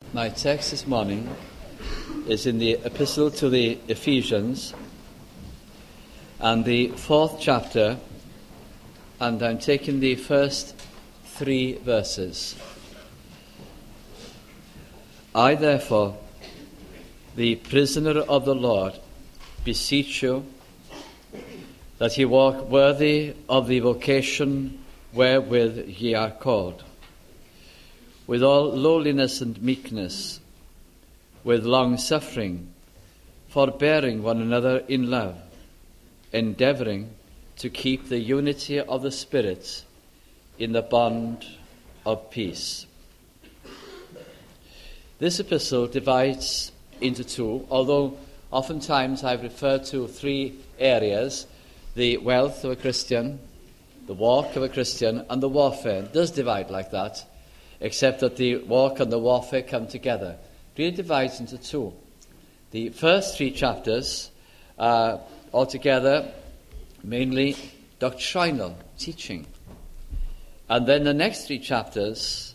My text this morning is in the Epistle to the Ephesians and the 4th chapter, and I'm taking the first 3 verses. I, therefore, the prisoner of the Lord, beseech you that ye walk worthy of the vocation wherewith ye are called, with all lowliness and meekness, with long-suffering, forbearing one another in love, endeavouring to keep the unity of the Spirit in the bond of peace. This epistle divides into 2, although oftentimes I've referred to 3 areas: the wealth of a Christian, the walk of a Christian, and the warfare. It does divide like that, except that the walk and the warfare come together. It really divides into 2. The first 3 chapters are altogether mainly doctrinal teaching. And then the next 3 chapters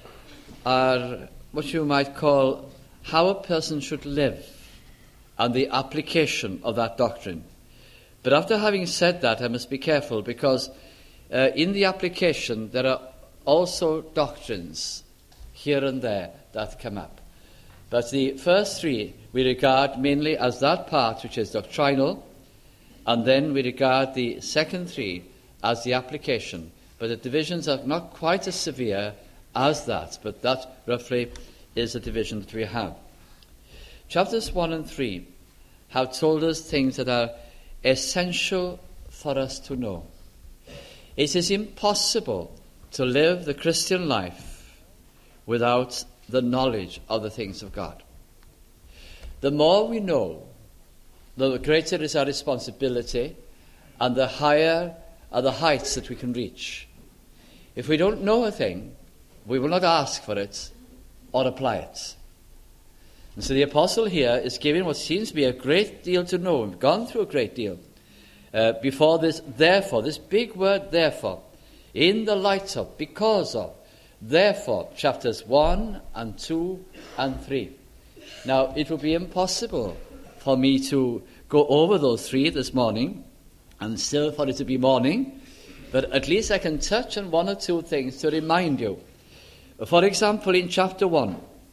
are what you might call how a person should live and the application of that doctrine. But after having said that, I must be careful, because in the application there are also doctrines here and there that come up. But the first 3 we regard mainly as that part which is doctrinal, and then we regard the second 3 as the application. But the divisions are not quite as severe as that, but that roughly is the division that we have. Chapters 1 and 3 have told us things that are essential for us to know. It is impossible to live the Christian life without the knowledge of the things of God. The more we know, the greater is our responsibility, and the higher are the heights that we can reach. If we don't know a thing, we will not ask for it or apply it. And so the apostle here is giving what seems to be a great deal to know. We've gone through a great deal. Before this, therefore, this big word, therefore, in the light of, because of, therefore, chapters 1 and 2 and 3. Now, it will be impossible for me to go over those 3 this morning, and still for it to be morning, but at least I can touch on 1 or 2 things to remind you. For example, in chapter 1,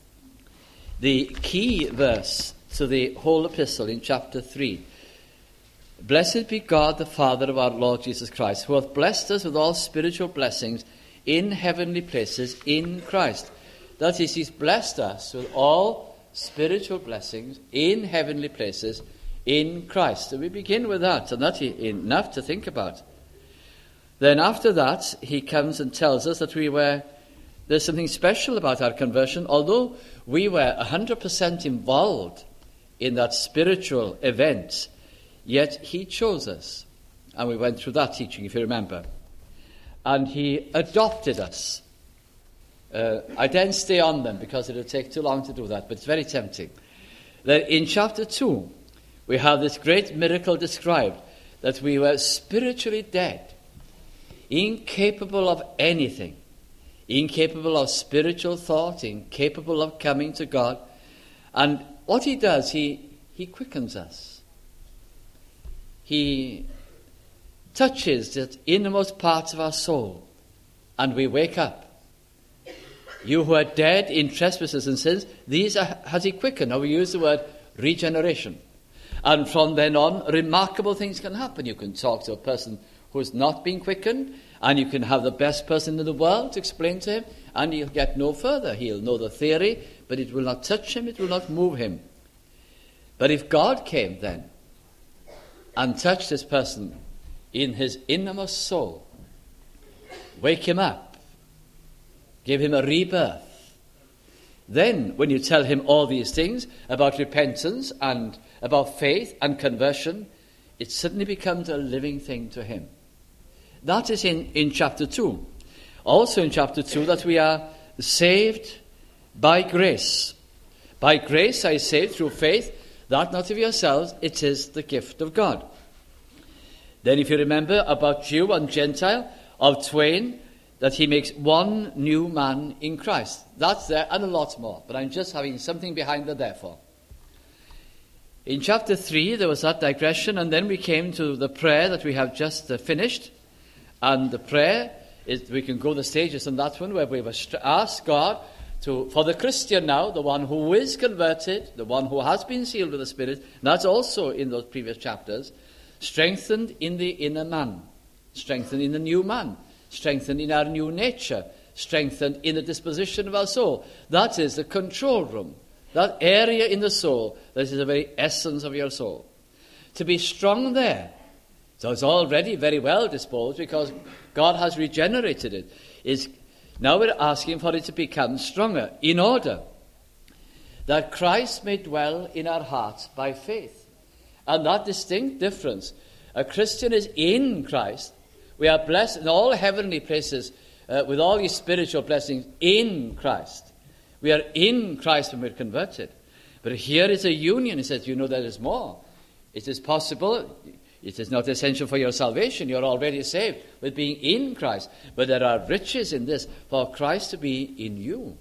the key verse to the whole epistle in chapter 3, Blessed be God, the Father of our Lord Jesus Christ, who hath blessed us with all spiritual blessings in heavenly places in Christ. That is, he's blessed us with all spiritual blessings in heavenly places in Christ. So we begin with that, and that's enough to think about. Then after that, he comes and tells us that there's something special about our conversion. Although we were 100% involved in that spiritual event, yet he chose us. And we went through that teaching, if you remember. And he adopted us. I didn't stay on them because it would take too long to do that, but it's very tempting. Then in chapter 2, we have this great miracle described, that we were spiritually dead, incapable of anything, incapable of spiritual thought, incapable of coming to God. And what he does, he quickens us. He touches the innermost parts of our soul, and we wake up. You who are dead in trespasses and sins, has he quickened. Now we use the word regeneration. And from then on, remarkable things can happen. You can talk to a person who has not been quickened, and you can have the best person in the world to explain to him, and he'll get no further. He'll know the theory, but it will not touch him, it will not move him. But if God came then and touched this person in his innermost soul, wake him up, give him a rebirth, then when you tell him all these things about repentance and about faith and conversion, it suddenly becomes a living thing to him. That is in chapter 2. Also in chapter 2, that we are saved by grace. By grace are you saved through faith, that not of yourselves, it is the gift of God. Then if you remember about Jew and Gentile, of twain, that he makes one new man in Christ. That's there and a lot more, but I'm just having something behind the therefore. In chapter 3, there was that digression, and then we came to the prayer that we have just finished. And the prayer is, we can go the stages on that one, where we must ask God for the Christian now, the one who is converted, the one who has been sealed with the Spirit, and that's also in those previous chapters, strengthened in the inner man, strengthened in the new man, strengthened in our new nature, strengthened in the disposition of our soul. That is the control room, that area in the soul that is the very essence of your soul. To be strong there, so it's already very well disposed because God has regenerated it. Now we're asking for it to become stronger in order that Christ may dwell in our hearts by faith. And that distinct difference, a Christian is in Christ. We are blessed in all heavenly places with all these spiritual blessings in Christ. We are in Christ when we're converted. But here is a union. He says, there is more. It is possible. It is not essential for your salvation. You're already saved with being in Christ. But there are riches in this for Christ to be in you.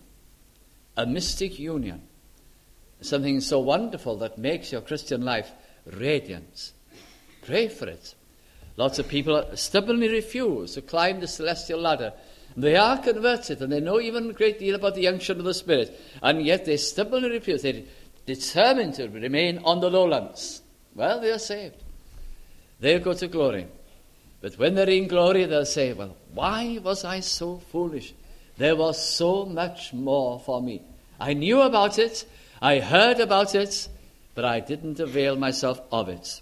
A mystic union. Something so wonderful that makes your Christian life radiant. Pray for it. Lots of people stubbornly refuse to climb the celestial ladder. They are converted and they know even a great deal about the unction of the Spirit. And yet they stubbornly refuse. They're determined to remain on the lowlands. Well, they are saved. They'll go to glory. But when they're in glory, they'll say, well, why was I so foolish? There was so much more for me. I knew about it. I heard about it. But I didn't avail myself of it.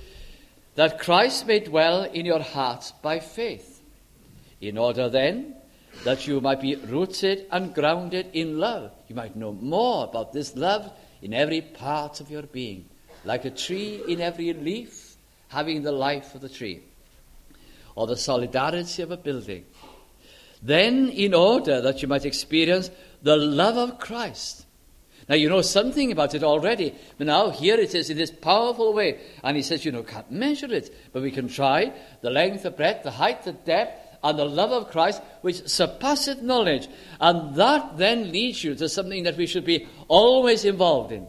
That Christ may dwell in your heart by faith, in order then that you might be rooted and grounded in love. You might know more about this love in every part of your being, like a tree in every leaf, having the life of the tree, or the solidarity of a building. Then, in order that you might experience the love of Christ. Now, you know something about it already, but now here it is in this powerful way. And he says, can't measure it, but we can try the length, the breadth, the height, the depth, and the love of Christ, which surpasseth knowledge. And that then leads you to something that we should be always involved in.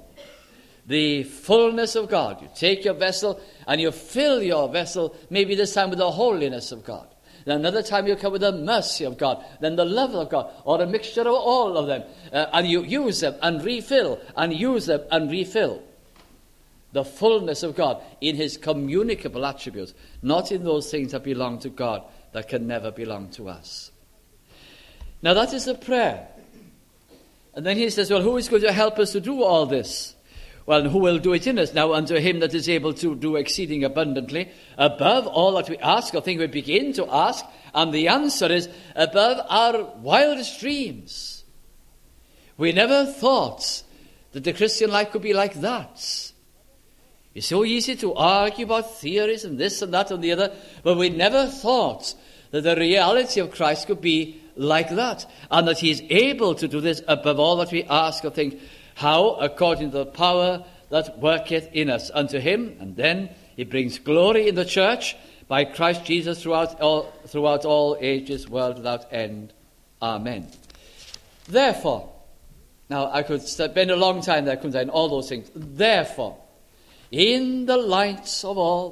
The fullness of God. You take your vessel and you fill your vessel, maybe this time with the holiness of God. Then another time you come with the mercy of God, then the love of God, or a mixture of all of them. And you use them and refill, and use them and refill. The fullness of God in his communicable attributes, not in those things that belong to God that can never belong to us. Now that is the prayer. And then he says, well, who is going to help us to do all this? Well, and who will do it in us? Now, unto him that is able to do exceeding abundantly, above all that we ask or think we begin to ask, and the answer is above our wildest dreams. We never thought that the Christian life could be like that. It's so easy to argue about theories and this and that and the other, but we never thought that the reality of Christ could be like that, and that he is able to do this above all that we ask or think. How? According to the power that worketh in us. Unto him, and then he brings glory in the church by Christ Jesus throughout all ages, world without end. Amen. Therefore, now I could spend a long time there, couldn't I, in all those things. Therefore, in the light of all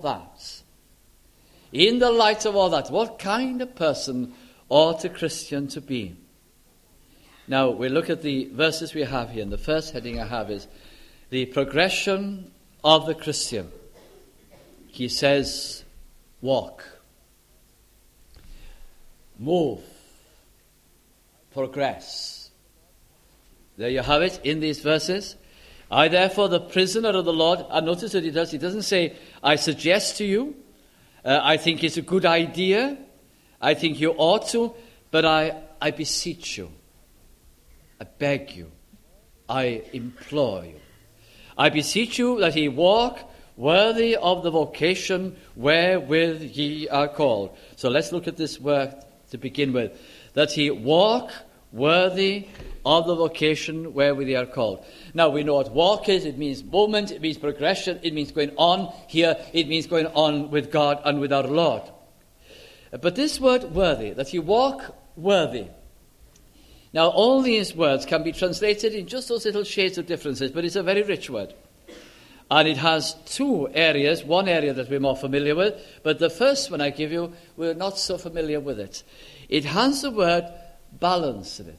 that, what kind of person ought a Christian to be? Now, we look at the verses we have here, and the first heading I have is the progression of the Christian. He says, walk, move, progress. There you have it in these verses. I, therefore, the prisoner of the Lord, and notice what he does. He doesn't say, I suggest to you, I think it's a good idea, I think you ought to, but I beseech you. I beg you, I implore you. I beseech you that ye walk worthy of the vocation wherewith ye are called. So let's look at this word to begin with. That ye walk worthy of the vocation wherewith ye are called. Now we know what walk is. It means movement, it means progression, it means going on. Here it means going on with God and with our Lord. But this word worthy, that ye walk worthy. Now, all these words can be translated in just those little shades of differences, but it's a very rich word. And it has two areas, one area that we're more familiar with, but the first one I give you, we're not so familiar with it. It has the word balance in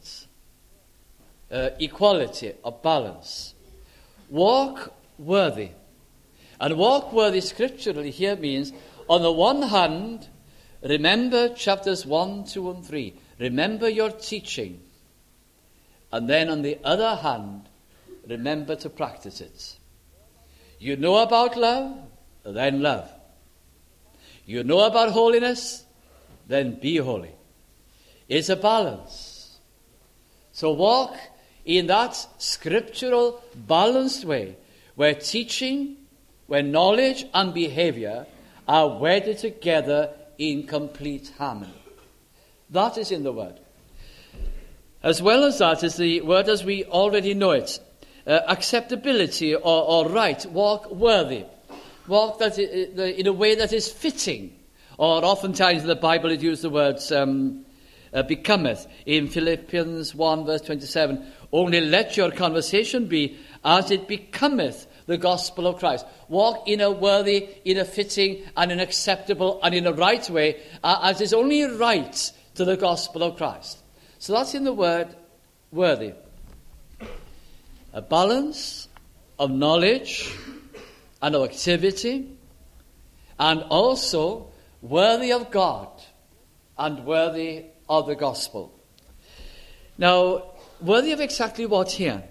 it. Equality or balance. Walk worthy. And walk worthy scripturally here means, on the one hand, remember chapters 1, 2, and 3. Remember your teaching. And then on the other hand, remember to practice it. You know about love, then love. You know about holiness, then be holy. It's a balance. So walk in that scriptural, balanced way, where teaching, where knowledge and behavior are wedded together in complete harmony. That is in the word. As well as that is the word as we already know it. Acceptability or right. Walk worthy. Walk that in a way that is fitting. Or oftentimes in the Bible it uses the words becometh. In Philippians 1 verse 27, only let your conversation be as it becometh the gospel of Christ. Walk in a worthy, in a fitting, and an acceptable, and in a right way, as is only right to the gospel of Christ. So that's in the word worthy. A balance of knowledge and of activity, and also worthy of God and worthy of the gospel. Now, worthy of exactly what here?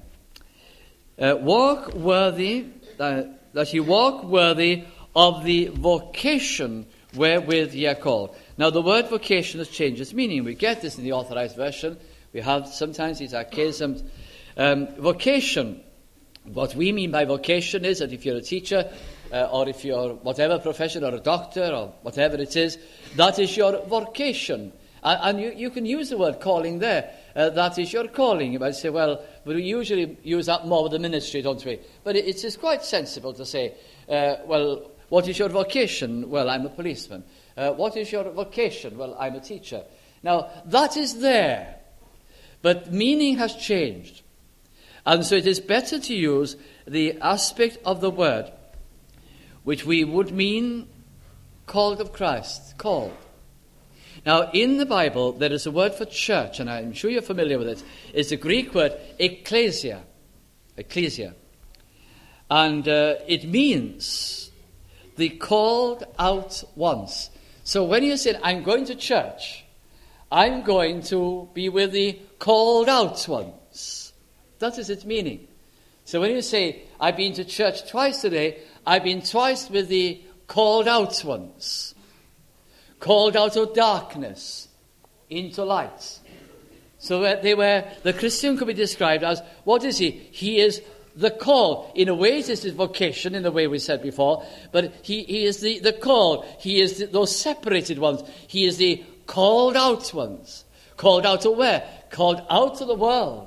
Walk worthy, that you walk worthy of the vocation wherewith ye are called. Now, the word vocation has changed its meaning. We get this in the Authorized Version. We have sometimes these archaisms. Vocation, what we mean by vocation is that if you're a teacher, or if you're whatever profession, or a doctor, or whatever it is, that is your vocation. And you can use the word calling there. That is your calling. You might say, well, but we usually use that more with the ministry, don't we? But it is quite sensible to say, well, what is your vocation? Well, I'm a policeman. What is your vocation? Well, I'm a teacher. Now, that is there. But meaning has changed. And so it is better to use the aspect of the word, which we would mean called of Christ, called. Now, in the Bible, there is a word for church, and I'm sure you're familiar with it. It's the Greek word ecclesia. Ecclesia. And it means the called out ones. So when you say, I'm going to church, I'm going to be with the called out ones. That is its meaning. So when you say, I've been to church twice today, I've been twice with the called out ones. Called out of darkness into light. So the Christian could be described as, what is he? He is the call. In a way, it is his vocation, in the way we said before, but he is the call. He is those separated ones. He is the called out ones. Called out to where? Called out to the world.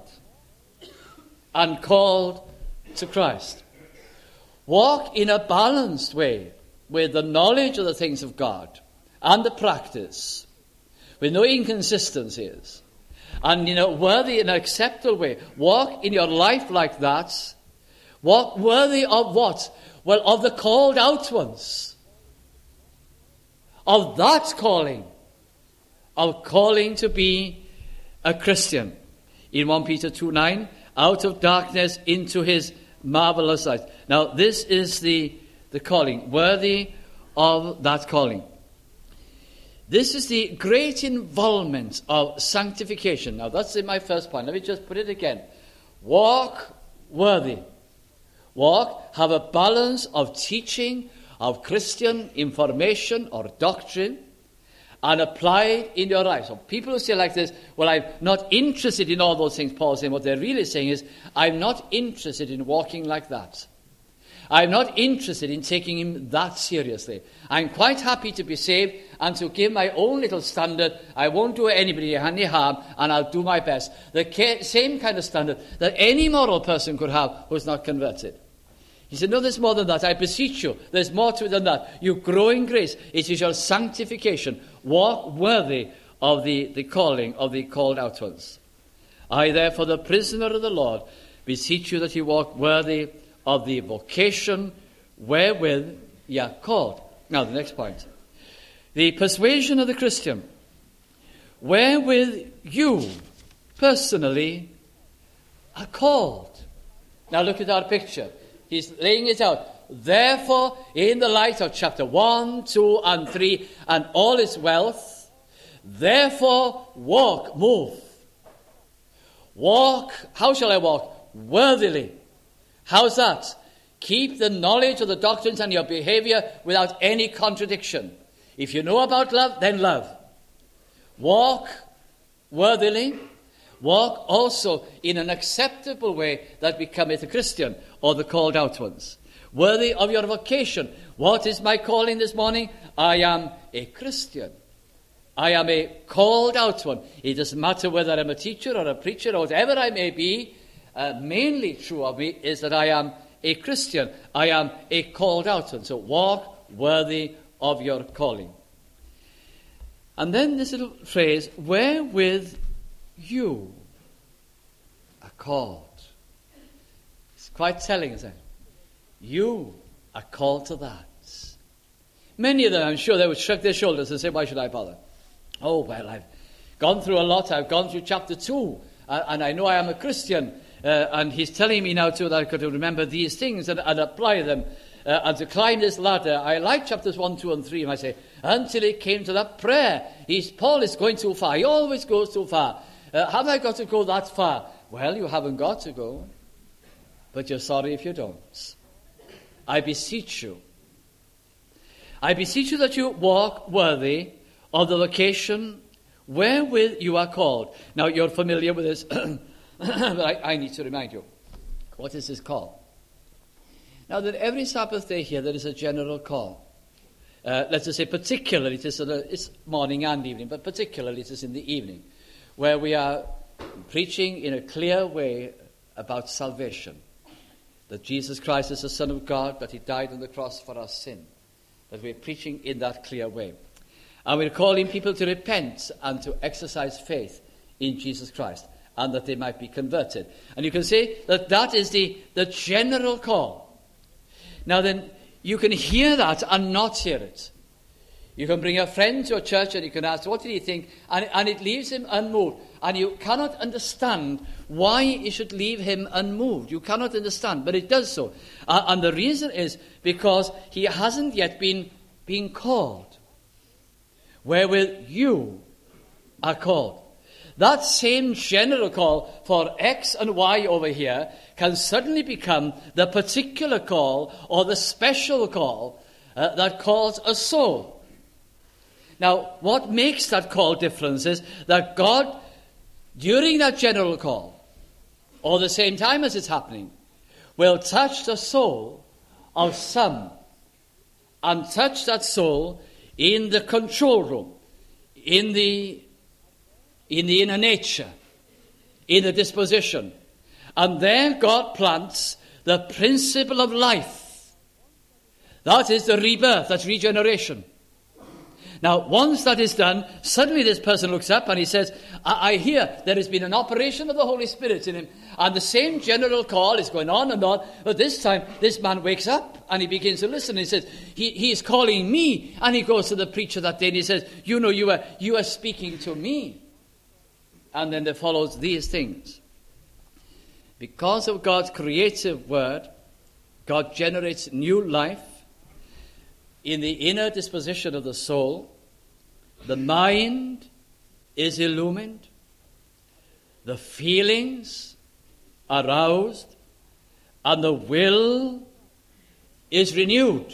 And called to Christ. Walk in a balanced way with the knowledge of the things of God and the practice, with no inconsistencies, and in a worthy and acceptable way. Walk in your life like that. Walk worthy of what? Well, of the called out ones. Of that calling. Of calling to be a Christian. In 1 Peter 2:9, out of darkness into his marvelous light. Now, this is the calling, worthy of that calling. This is the great involvement of sanctification. Now, that's in my first point. Let me just put it again. Walk worthy. Walk, have a balance of teaching, of Christian information or doctrine, and apply it in your life. So people who say like this, well, I'm not interested in all those things, Paul's saying, what they're really saying is, I'm not interested in walking like that. I'm not interested in taking him that seriously. I'm quite happy to be saved and to give my own little standard. I won't do anybody any harm, and I'll do my best. The same kind of standard that any moral person could have who's not converted. He said, no, there's more than that. I beseech you, there's more to it than that. You grow in grace. It is your sanctification. Walk worthy of the calling of the called out ones. I, therefore, the prisoner of the Lord, beseech you that you walk worthy of the vocation wherewith ye are called. Now, the next point. The persuasion of the Christian, wherewith you personally are called. Now, look at our picture. He's laying it out. Therefore, in the light of chapter 1, 2, and 3, and all its wealth, therefore walk, move. Walk, how shall I walk? Worthily. How's that? Keep the knowledge of the doctrines and your behavior without any contradiction. If you know about love, then love. Walk worthily. Walk also in an acceptable way that becometh a Christian, or the called out ones. Worthy of your vocation. What is my calling this morning? I am a Christian. I am a called out one. It doesn't matter whether I'm a teacher or a preacher or whatever I may be. Mainly true of me is that I am a Christian. I am a called out one. So walk worthy of your calling. And then this little phrase, wherewith you are called. It's quite telling, isn't it? You are called to that. Many of them, I'm sure, they would shrug their shoulders and say, why should I bother? Oh, well, I've gone through a lot. I've gone through chapter 2, and I know I am a Christian. And he's telling me now, too, that I've got to remember these things and apply them. And to climb this ladder. I like chapters 1, 2, and 3, and I say, until it came to that prayer. Paul is going too far. He always goes too far. Have I got to go that far? Well, you haven't got to go. But you're sorry if you don't. I beseech you. I beseech you that you walk worthy of the vocation wherewith you are called. Now, you're familiar with this, but I need to remind you. What is this call? Now, that every Sabbath day here, there is a general call. Let's just say particularly, it's morning and evening, but particularly it is in the evening, where we are preaching in a clear way about salvation. That Jesus Christ is the Son of God, that he died on the cross for our sin. That we're preaching in that clear way. And we're calling people to repent and to exercise faith in Jesus Christ, and that they might be converted. And you can say that that is the general call. Now then, you can hear that and not hear it. You can bring a friend to a church and you can ask, what did he think? And it leaves him unmoved. And you cannot understand why it should leave him unmoved. You cannot understand, but it does so. And the reason is because he hasn't yet been called. Wherewith you are called. That same general call for X and Y over here can suddenly become the particular call or the special call that calls a soul. Now, what makes that call difference is that God, during that general call, or the same time as it's happening, will touch the soul of some and touch that soul in the control room, in the inner nature, in the disposition. And there God plants the principle of life. That is the rebirth, that's regeneration. Now, once that is done, suddenly this person looks up and he says, I hear there has been an operation of the Holy Spirit in him. And the same general call is going on and on. But this time, this man wakes up and he begins to listen. He says, he is calling me. And he goes to the preacher that day and he says, you are speaking to me. And then there follows these things. Because of God's creative word, God generates new life in the inner disposition of the soul. The mind is illumined. The feelings are aroused. And the will is renewed.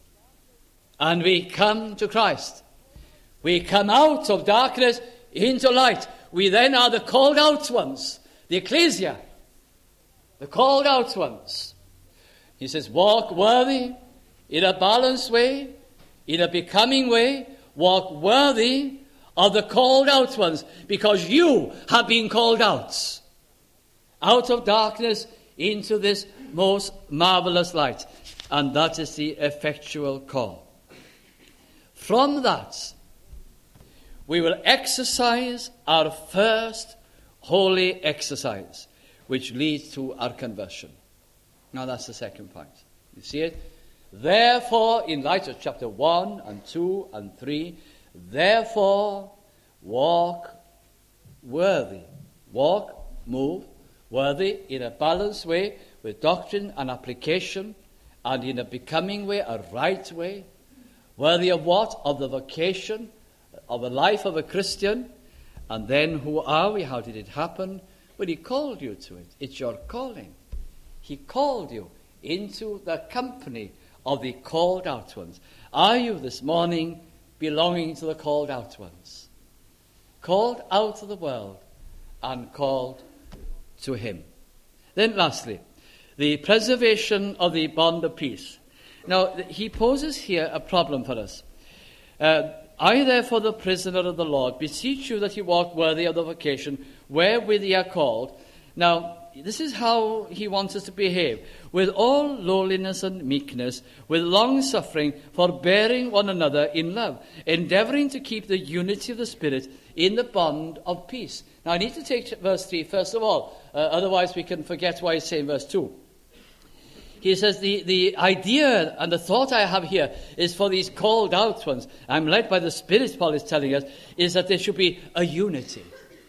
And we come to Christ. We come out of darkness into light. We then are the called out ones, the ecclesia, the called out ones. He says, walk worthy in a balanced way, in a becoming way. Walk worthy of the called out ones, because you have been called out of darkness into this most marvelous light. And that is the effectual call. From that, we will exercise our first holy exercise, which leads to our conversion. Now that's the second point. You see it? Therefore, in light of chapter 1 and 2 and 3, therefore walk worthy. Walk, move, worthy in a balanced way with doctrine and application, and in a becoming way, a right way. Worthy of what? Of the vocation, of the life of a Christian. And then who are we? How did it happen? Well, he called you to it. It's your calling. He called you into the company of the called out ones. Are you this morning belonging to the called out ones? Called out of the world and called to him. Then lastly, the preservation of the bond of peace. Now, he poses here a problem for us. I, therefore, the prisoner of the Lord, beseech you that you walk worthy of the vocation wherewith ye are called. Now, this is how he wants us to behave. With all lowliness and meekness, with long-suffering, forbearing one another in love, endeavouring to keep the unity of the Spirit in the bond of peace. Now, I need to take verse 3 first of all. Otherwise, we can forget why he's saying verse 2. He says, the idea and the thought I have here is for these called out ones. I'm led by the Spirit, Paul is telling us, is that there should be a unity.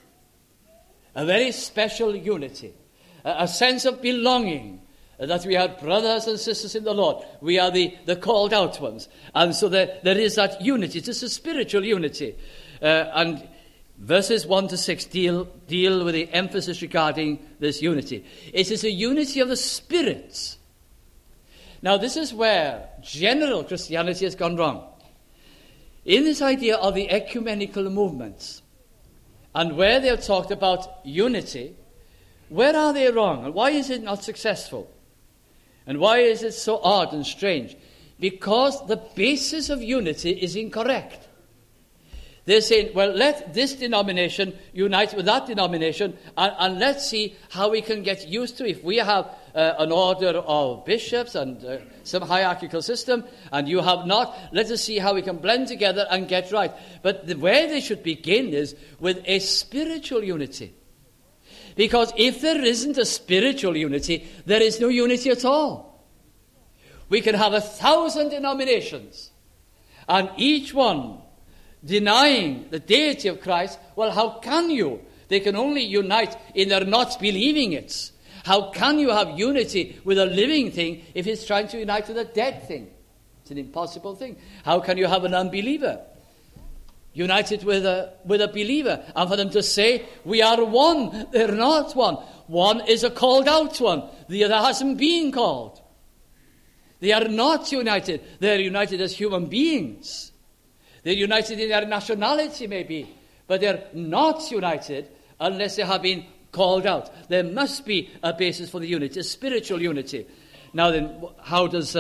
A very special unity. A sense of belonging. That we are brothers and sisters in the Lord. We are the called out ones. And so there is that unity. It is a spiritual unity. And verses 1 to 6 deal with the emphasis regarding this unity. It is a unity of the spirits. Now, this is where general Christianity has gone wrong. In this idea of the ecumenical movements, and where they have talked about unity, where are they wrong? And why is it not successful? And why is it so odd and strange? Because the basis of unity is incorrect. They're saying, well, let this denomination unite with that denomination, and let's see how we can get used to it. If we have an order of bishops and some hierarchical system, and you have not, let us see how we can blend together and get right. But where they should begin is with a spiritual unity. Because if there isn't a spiritual unity, there is no unity at all. We can have 1,000 denominations, and each one denying the deity of Christ. Well, how can you? They can only unite in their not believing it. How can you have unity with a living thing if it's trying to unite with a dead thing? It's an impossible thing. How can you have an unbeliever united with a believer? And for them to say, we are one, they're not one. One is a called out one. The other hasn't been called. They are not united. They're united as human beings. They're united in their nationality, maybe, but they're not united unless they have been called out. There must be a basis for the unity, a spiritual unity. Now then, how is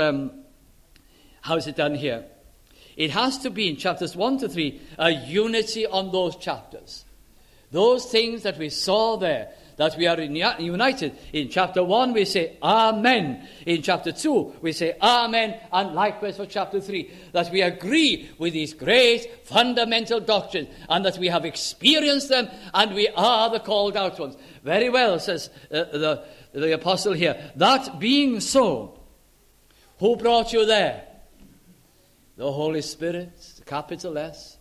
it done here? It has to be in chapters 1 to 3, a unity on those chapters. Those things that we saw there, that we are united. In chapter 1, we say, Amen. In chapter 2, we say, Amen. And likewise for chapter 3, that we agree with these great fundamental doctrines, and that we have experienced them, and we are the called out ones. Very well, says the apostle here. That being so, who brought you there? The Holy Spirit, capital S.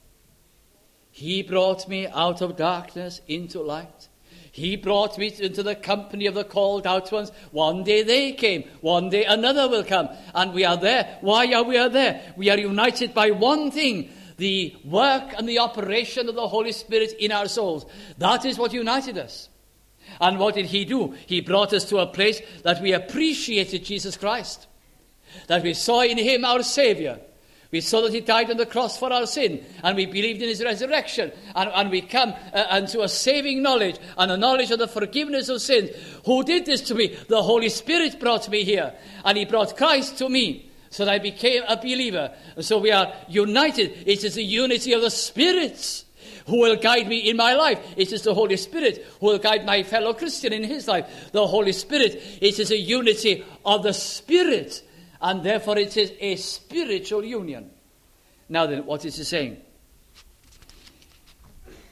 He brought me out of darkness into light. He brought me into the company of the called out ones. One day they came. One day another will come. And we are there. Why are we there? We are united by one thing. The work and the operation of the Holy Spirit in our souls. That is what united us. And what did he do? He brought us to a place that we appreciated Jesus Christ. That we saw in him our Savior. We saw that he died on the cross for our sin, and we believed in his resurrection, and we come unto a saving knowledge, and a knowledge of the forgiveness of sins. Who did this to me? The Holy Spirit brought me here, and he brought Christ to me, so that I became a believer. And so we are united. It is the unity of the spirits who will guide me in my life. It is the Holy Spirit who will guide my fellow Christian in his life. The Holy Spirit, it is a unity of the Spirit, and therefore it is a spiritual union. Now then, what is he saying?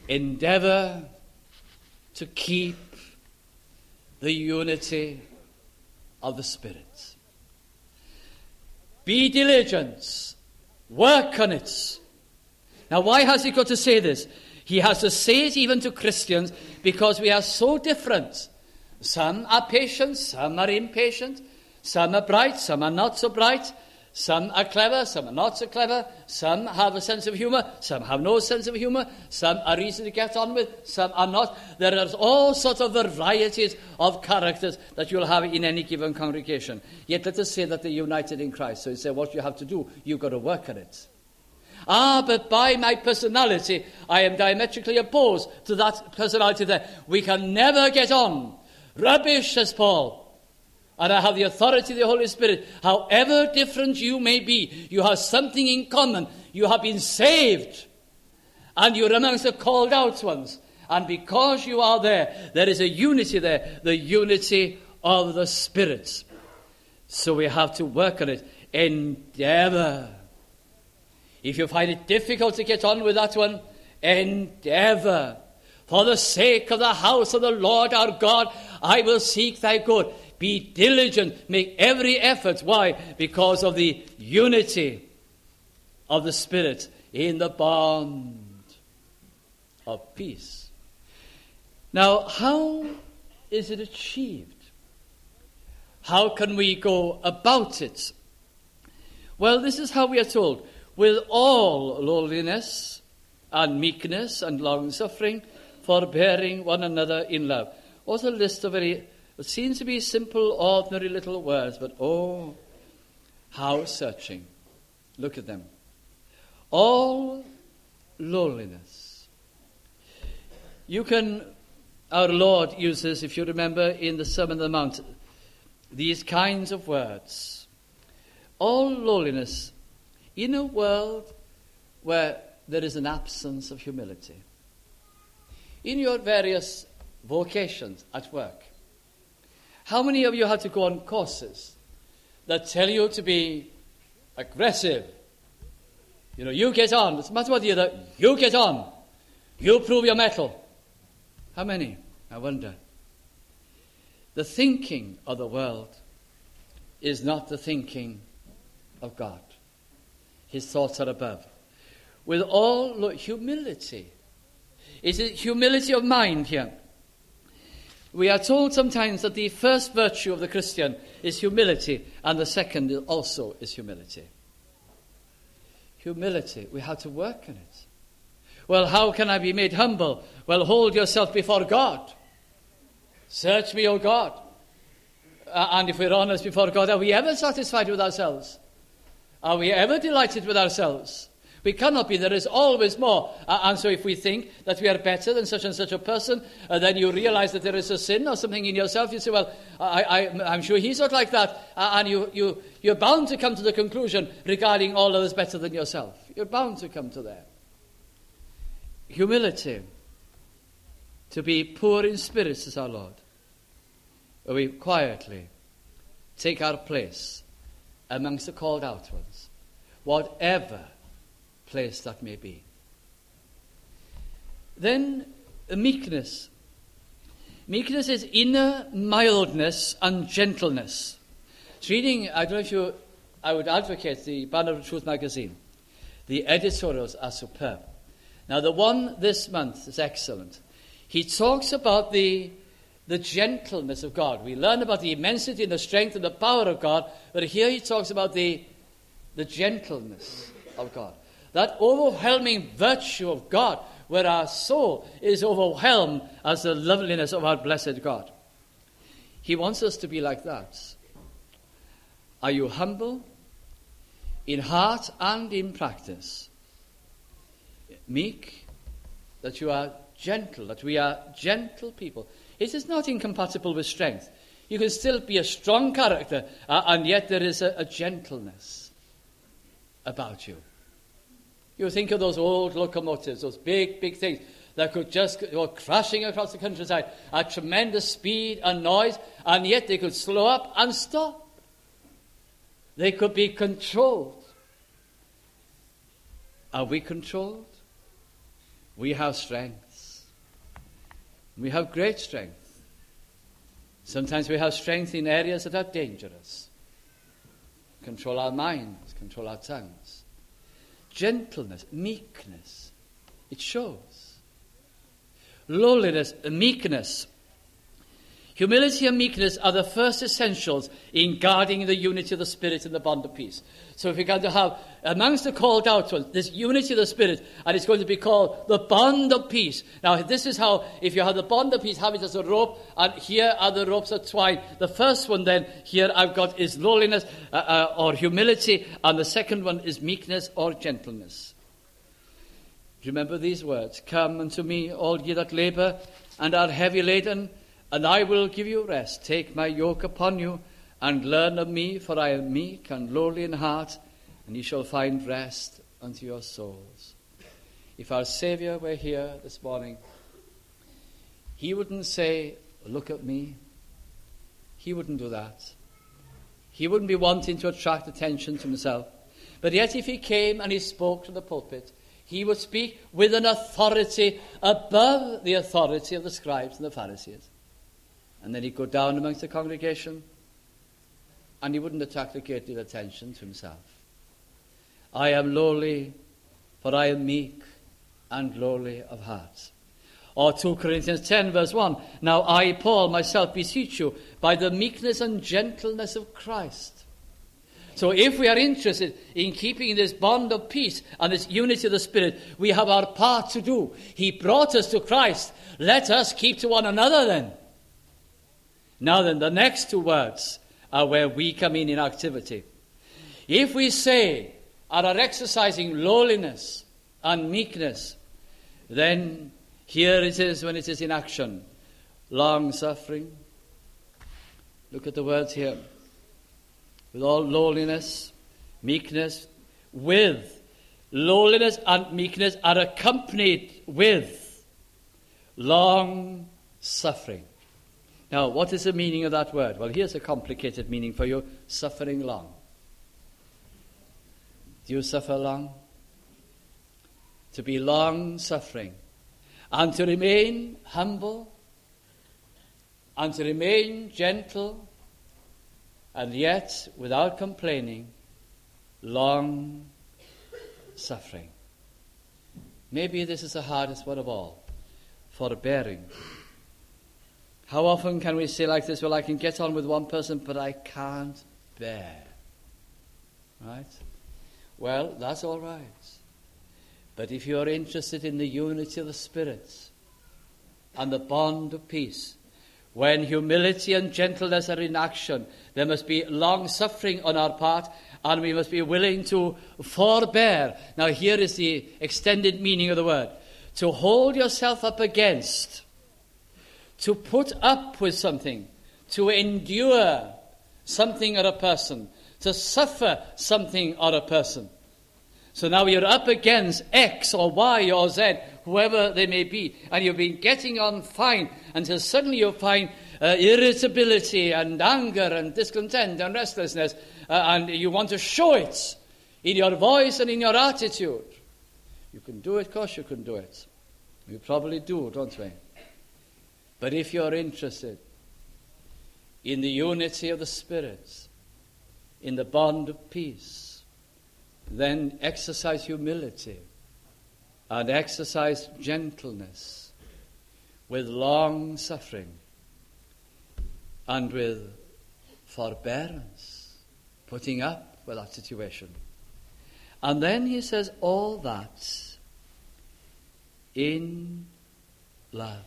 endeavor to keep the unity of the Spirit. Be diligent. Work on it. Now, why has he got to say this? He has to say it even to Christians because we are so different. Some are patient, some are impatient. Some are bright, some are not so bright. Some are clever, some are not so clever. Some have a sense of humor, some have no sense of humor. Some are easy to get on with, some are not. There are all sorts of varieties of characters that you'll have in any given congregation. Yet let us say that they're united in Christ. So you say, what you have to do, you've got to work on it. But by my personality, I am diametrically opposed to that personality there. We can never get on. Rubbish, says Paul. And I have the authority of the Holy Spirit. However different you may be, you have something in common. You have been saved. And you're amongst the called out ones. And because you are there, there is a unity there. The unity of the Spirit. So we have to work on it. Endeavor. If you find it difficult to get on with that one, endeavor. For the sake of the house of the Lord our God, I will seek thy good. Be diligent, make every effort. Why? Because of the unity of the Spirit in the bond of peace. Now, how is it achieved? How can we go about it? Well, this is how we are told. With all lowliness and meekness and long-suffering, forbearing one another in love. What a list of it seems to be simple, ordinary little words, but oh, how searching. Look at them. All lowliness. Our Lord uses, if you remember, in the Sermon on the Mount, these kinds of words. All lowliness in a world where there is an absence of humility. In your various vocations at work, how many of you have to go on courses that tell you to be aggressive? You get on. It doesn't matter what the other, you get on. You prove your mettle. How many? I wonder. The thinking of the world is not the thinking of God. His thoughts are above. With all humility. Is it humility of mind here? We are told sometimes that the first virtue of the Christian is humility, and the second also is humility. Humility, we have to work on it. Well, how can I be made humble? Well, hold yourself before God. Search me, O God. And if we're honest before God, are we ever satisfied with ourselves? Are we ever delighted with ourselves? We cannot be. There is always more. And so if we think that we are better than such and such a person, then you realize that there is a sin or something in yourself. You say, well, I'm sure he's not like that. And you're bound to come to the conclusion regarding all others better than yourself. You're bound to come to there. Humility. To be poor in spirit, says our Lord. Where we quietly take our place amongst the called out ones. Whatever place that may be. Then meekness. Meekness is inner mildness and gentleness. It's reading, I don't know if I would advocate the Banner of Truth magazine. The editorials are superb. Now the one this month is excellent. He talks about the gentleness of God. We learn about the immensity and the strength and the power of God, but here he talks about the gentleness of God. That overwhelming virtue of God, where our soul is overwhelmed as the loveliness of our blessed God. He wants us to be like that. Are you humble in heart and in practice? Meek, that you are gentle, that we are gentle people. It is not incompatible with strength. You can still be a strong character, and yet there is a gentleness about you. You think of those old locomotives, those big, big things that could just go crashing across the countryside at tremendous speed and noise, and yet they could slow up and stop. They could be controlled. Are we controlled? We have strengths. We have great strength. Sometimes we have strength in areas that are dangerous. Control our minds, control our tongues. Gentleness, meekness, it shows. Lowliness, meekness. Humility and meekness are the first essentials in guarding the unity of the Spirit in the bond of peace. So if we're going to have, amongst the called out ones, this unity of the Spirit, and it's going to be called the bond of peace. Now, this is how, if you have the bond of peace, have it as a rope, and here are the ropes of twine. The first one then, here I've got is lowliness or humility, and the second one is meekness or gentleness. Remember these words, "Come unto me, all ye that labour and are heavy laden, and I will give you rest. Take my yoke upon you, and learn of me, for I am meek and lowly in heart, and ye shall find rest unto your souls." If our Saviour were here this morning, he wouldn't say, "Look at me." He wouldn't do that. He wouldn't be wanting to attract attention to himself. But yet if he came and he spoke to the pulpit, he would speak with an authority above the authority of the scribes and the Pharisees. And then he'd go down amongst the congregation, and he wouldn't attract a great deal of attention to himself. "I am lowly, for I am meek and lowly of heart." Or 2 Corinthians 10 verse 1, "Now I, Paul, myself beseech you by the meekness and gentleness of Christ." So if we are interested in keeping this bond of peace and this unity of the Spirit, we have our part to do. He brought us to Christ. Let us keep to one another then. Now then, the next 2 words are where we come in activity. If we say and are exercising lowliness and meekness, then here it is when it is in action. Long-suffering. Look at the words here. With all lowliness, meekness, with lowliness and meekness are accompanied with long-suffering. Now, what is the meaning of that word? Well, here's a complicated meaning for you. Suffering long. Do you suffer long? To be long-suffering. And to remain humble. And to remain gentle. And yet, without complaining, long-suffering. Maybe this is the hardest one of all. Forbearing. How often can we say like this, "Well, I can get on with one person, but I can't bear." Right? Well, that's all right. But if you're interested in the unity of the Spirit and the bond of peace, when humility and gentleness are in action, there must be long-suffering on our part, and we must be willing to forbear. Now, here is the extended meaning of the word. To hold yourself up against, to put up with something, to endure something or a person, to suffer something or a person. So now you're up against X or Y or Z, whoever they may be, and you've been getting on fine until suddenly you find irritability and anger and discontent and restlessness, and you want to show it in your voice and in your attitude. You can do it, of course you can do it. We probably do, don't we? But if you're interested in the unity of the Spirit, in the bond of peace, then exercise humility and exercise gentleness with long suffering and with forbearance, putting up with that situation. And then he says, all that in love.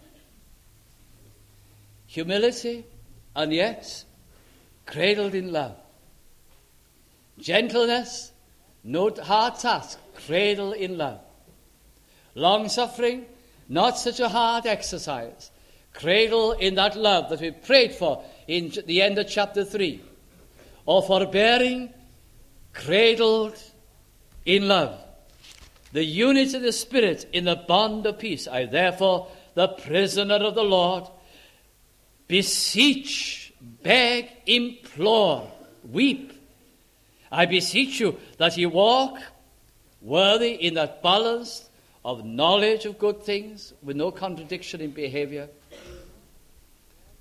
Humility, and yet cradled in love. Gentleness, no hard task, cradled in love. Long-suffering, not such a hard exercise, cradled in that love that we prayed for in the end of chapter 3. Or forbearing, cradled in love. The unity of the Spirit in the bond of peace. I therefore, the prisoner of the Lord, beseech, beg, implore, weep. I beseech you that ye walk worthy in that balance of knowledge of good things with no contradiction in behavior,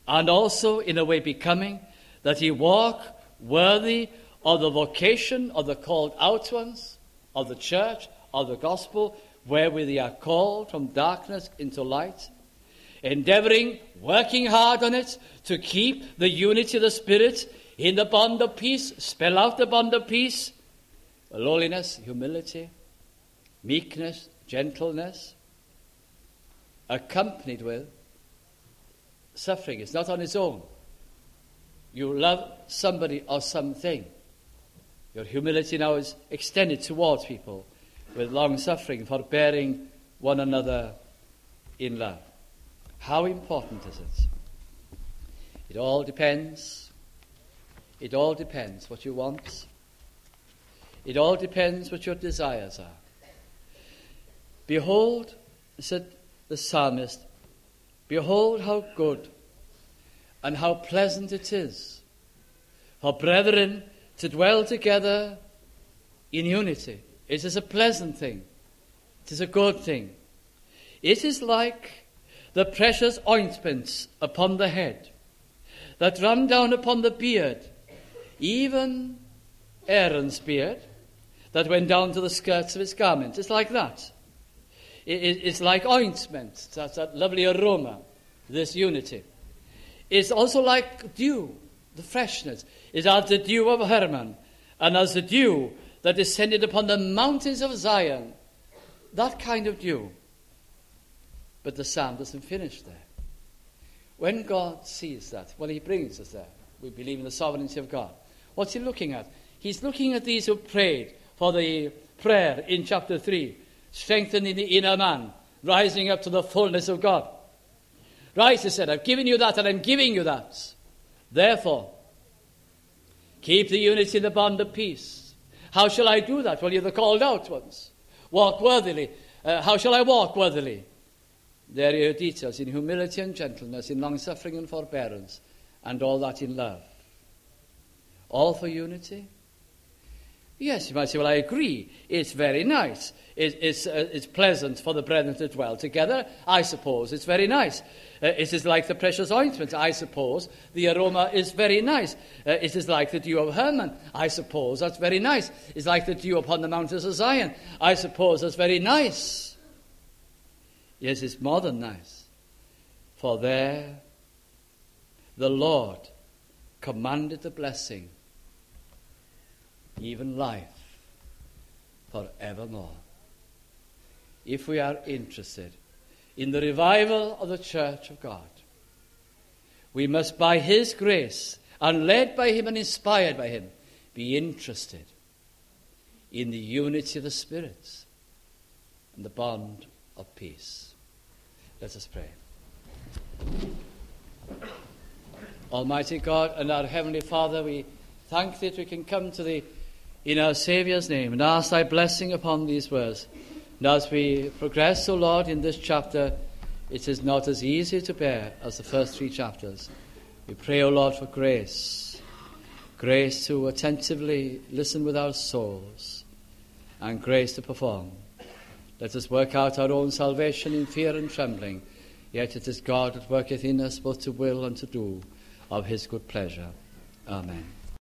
and also in a way becoming, that he walk worthy of the vocation of the called out ones, of the church, of the gospel, wherewith they are called from darkness into light, endeavoring, working hard on it, to keep the unity of the Spirit in the bond of peace. Spell out the bond of peace: lowliness, humility, meekness, gentleness, accompanied with suffering. It's not on its own. You love somebody or something. Your humility now is extended towards people with long suffering, forbearing one another in love. How important is it? It all depends. It all depends what you want. It all depends what your desires are. Behold, said the psalmist, behold how good and how pleasant it is for brethren to dwell together in unity. It is a pleasant thing. It is a good thing. It is like the precious ointments upon the head that run down upon the beard, even Aaron's beard, that went down to the skirts of his garment. It's like that. It's like ointment. That's that lovely aroma, this unity. It's also like dew, the freshness. It's as the dew of Hermon, and as the dew that descended upon the mountains of Zion. That kind of dew. But the psalm doesn't finish there. When God sees that, well, he brings us there. We believe in the sovereignty of God. What's he looking at? He's looking at these who prayed for the prayer in chapter 3, strengthening the inner man, rising up to the fullness of God. Right, he said, I've given you that and I'm giving you that. Therefore, keep the unity in the bond of peace. How shall I do that? Well, you're the called out ones. Walk worthily. How shall I walk worthily? There are your details: in humility and gentleness, in long-suffering and forbearance, and all that in love. All for unity? Yes, you might say, well, I agree. It's very nice. It's pleasant for the brethren to dwell together. I suppose it's very nice. It is like the precious ointment. I suppose the aroma is very nice. It is like the dew of Hermon. I suppose that's very nice. It's like the dew upon the mountains of Zion. I suppose that's very nice. Yes, it's more than nice. For there the Lord commanded the blessing, even life forevermore. If we are interested in the revival of the Church of God, we must, by his grace, and led by him and inspired by him, be interested in the unity of the spirits and the bond of peace. Let us pray. Almighty God and our Heavenly Father, we thank thee that we can come to thee in our Saviour's name and ask thy blessing upon these words. And as we progress, O Lord, in this chapter, it is not as easy to bear as the first 3 chapters. We pray, O Lord, for grace. Grace to attentively listen with our souls, and grace to perform. Let us work out our own salvation in fear and trembling, yet it is God that worketh in us both to will and to do of his good pleasure. Amen.